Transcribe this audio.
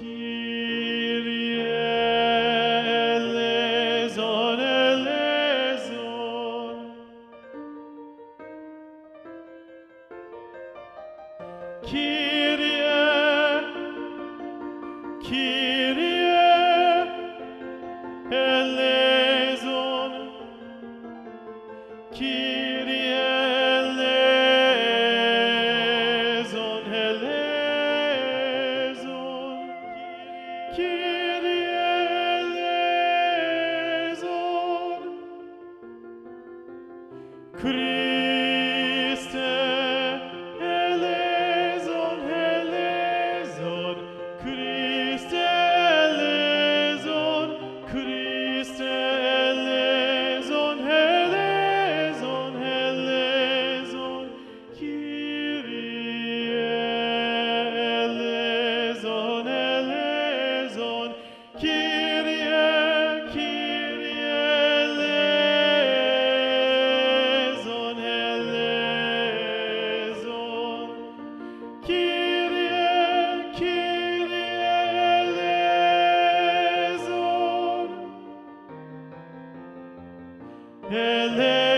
Kyrie eleison, eleison. Kyrie, Kyrie eleison. Kyrie eleison, eleison. Kyrie eleison. Christe eleison, eleison. Christe eleison, Christe eleison, eleison, eleison. Kyrie eleison, eleison. Kyrie, Kyrie eleison, eleison. Kyrie, Kyrie eleison, eleison.